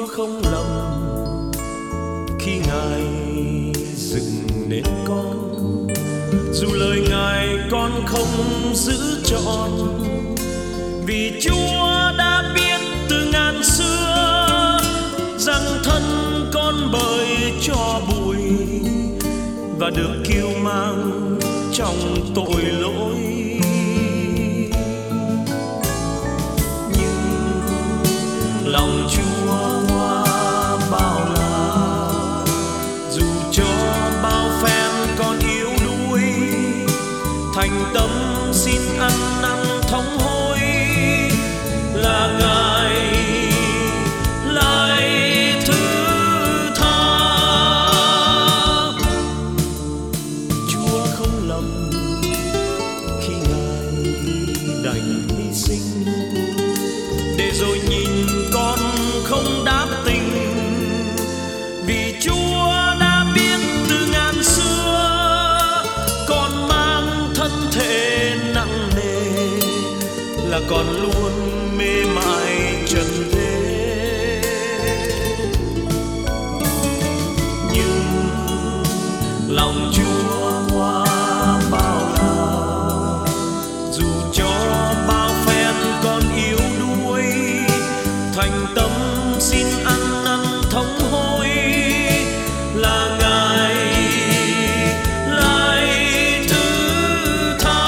Chúa không lầm khi Ngài dựng nên con, dù lời Ngài con không giữ trọn, vì Chúa đã biết từ ngàn xưa rằng thân con bởi cho bụi và được kiêu mang trong tội lỗi. Nhưng lòng Chúa qua bao la, dù cho bao phen con yếu đuối, thành tâm xin ăn năn thống hối là Ngài lại thứ tha. Chúa không lầm khi Ngài đành hy sinh, để rồi nhìn con không đáp tình, vì Chúa đã biết từ ngàn xưa con mang thân thể nặng nề, là còn luôn mê mải trần thế. Nhưng lòng Chúa qua bao la, dù cho bao phen con yếu đuối, thành tâm xin ăn năn thống hối là Ngài lại thứ tha.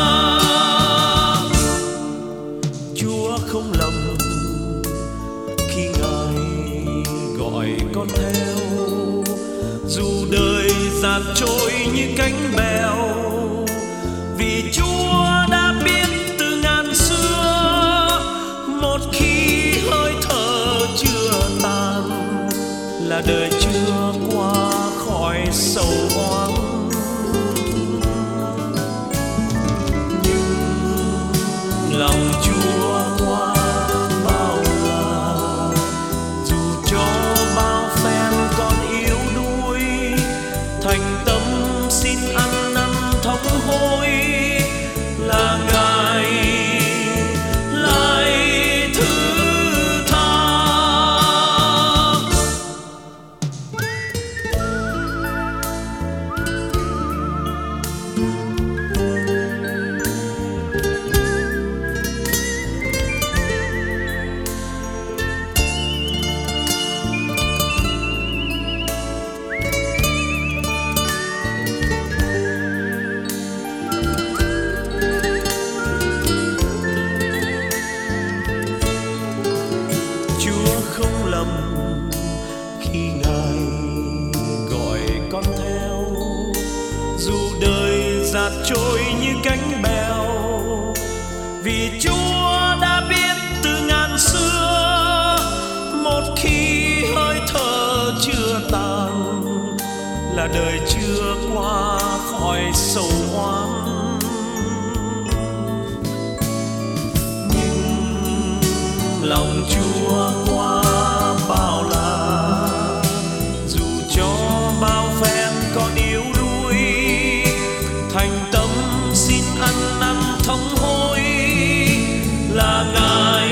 Chúa không lầm khi Ngài gọi con theo, dù đời dạt trôi như cánh bèo, vì Chúa đã biết từ ngàn xưa một khi hơi thở chưa tàn là đời chưa qua khỏi sầu oán. Nhưng lòng Chúa qua bao la, dù cho bao phen con yếu đuối, thành tâm xin ăn năn thống hối là Ngài lại thứ tha. Chúa không lầm khi Ngài gọi con theo, dù đời dạt trôi như cánh bèo, vì Chúa đã biết từ ngàn xưa một khi hơi thở chưa tàn là đời chưa qua khỏi sầu oán. Nhưng lòng Chúa qua bao la, dù cho bao phen con yếu đuối, thành tâm xin ăn năn thống hối là Ngài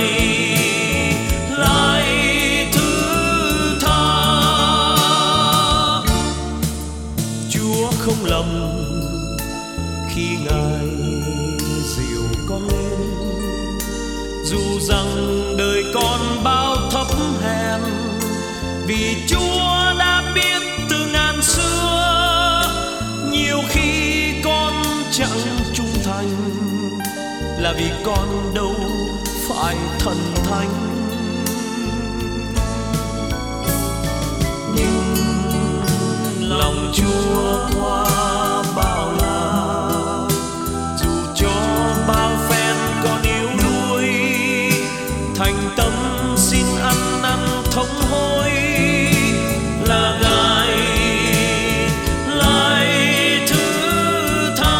lại thứ tha. Chúa không lầm khi Ngài dìu con lên, dù rằng đời con bao thấp hèn, vì Chúa đã biết từ ngàn xưa nhiều khi con chẳng trung thành là vì con đâu phải thần thánh. Nhưng lòng Chúa qua bao la, dù cho bao phen con yếu đuối, thành tâm xin ăn năn thống hối là Ngài lại thứ tha.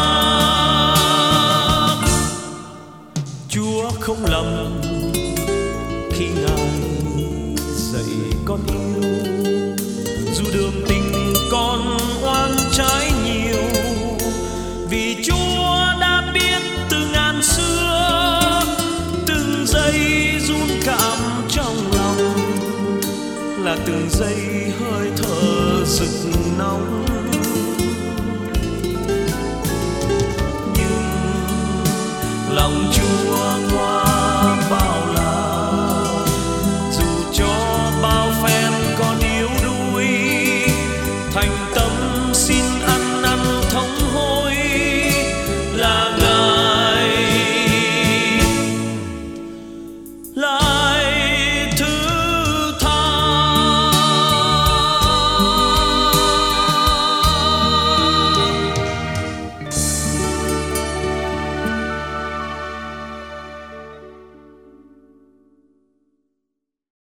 Chúa không lầm khi Ngài dạy con yêu, dù đường tình con oan trái nhiều, vì Chúa đã biết từ ngàn xưa từng giây run cảm trong lòng từng giây hơi thở rực nóng. Nhưng lòng